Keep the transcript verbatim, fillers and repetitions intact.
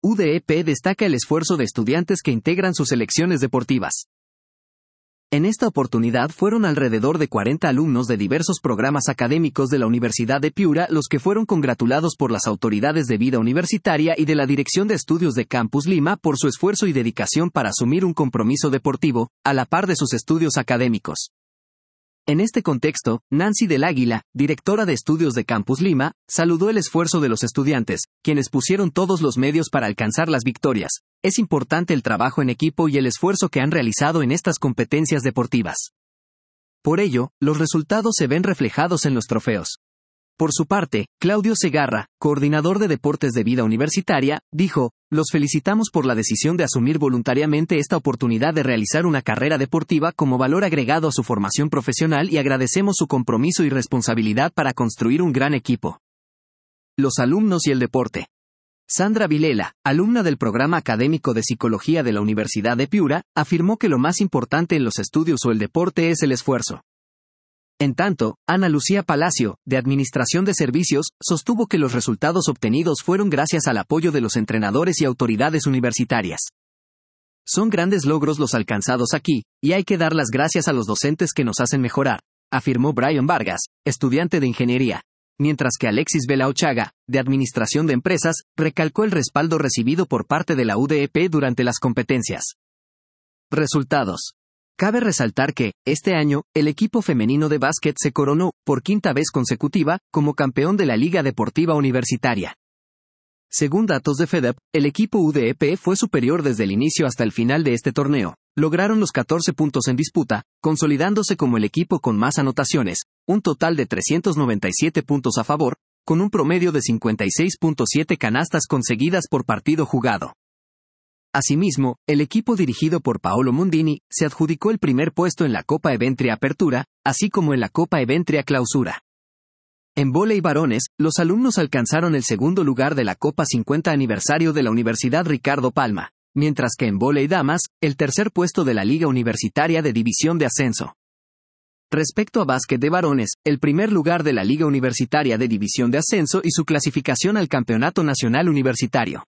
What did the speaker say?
U D E P destaca el esfuerzo de estudiantes que integran sus selecciones deportivas. En esta oportunidad fueron alrededor de cuarenta alumnos de diversos programas académicos de la Universidad de Piura los que fueron congratulados por las autoridades de vida universitaria y de la Dirección de Estudios de Campus Lima por su esfuerzo y dedicación para asumir un compromiso deportivo, a la par de sus estudios académicos. En este contexto, Nancy del Águila, directora de estudios de Campus Lima, saludó el esfuerzo de los estudiantes, quienes pusieron todos los medios para alcanzar las victorias. Es importante el trabajo en equipo y el esfuerzo que han realizado en estas competencias deportivas. Por ello, los resultados se ven reflejados en los trofeos. Por su parte, Claudio Segarra, coordinador de Deportes de Vida Universitaria, dijo: "Los felicitamos por la decisión de asumir voluntariamente esta oportunidad de realizar una carrera deportiva como valor agregado a su formación profesional y agradecemos su compromiso y responsabilidad para construir un gran equipo". Los alumnos y el deporte. Sandra Vilela, alumna del programa académico de Psicología de la Universidad de Piura, afirmó que lo más importante en los estudios o el deporte es el esfuerzo. En tanto, Ana Lucía Palacio, de Administración de Servicios, sostuvo que los resultados obtenidos fueron gracias al apoyo de los entrenadores y autoridades universitarias. Son grandes logros los alcanzados aquí, y hay que dar las gracias a los docentes que nos hacen mejorar, afirmó Brian Vargas, estudiante de Ingeniería. Mientras que Alexis Vela Ochaga, de Administración de Empresas, recalcó el respaldo recibido por parte de la U D E P durante las competencias. Resultados. Cabe resaltar que, este año, el equipo femenino de básquet se coronó, por quinta vez consecutiva, como campeón de la Liga Deportiva Universitaria. Según datos de FEDEP, el equipo U D E P fue superior desde el inicio hasta el final de este torneo. Lograron los catorce puntos en disputa, consolidándose como el equipo con más anotaciones, un total de trescientos noventa y siete puntos a favor, con un promedio de cincuenta y seis punto siete canastas conseguidas por partido jugado. Asimismo, el equipo dirigido por Paolo Mondini se adjudicó el primer puesto en la Copa Eventria Apertura, así como en la Copa Eventria Clausura. En vóley varones, los alumnos alcanzaron el segundo lugar de la Copa cincuenta aniversario de la Universidad Ricardo Palma, mientras que en vóley damas, el tercer puesto de la Liga Universitaria de División de Ascenso. Respecto a básquet de varones, el primer lugar de la Liga Universitaria de División de Ascenso y su clasificación al Campeonato Nacional Universitario.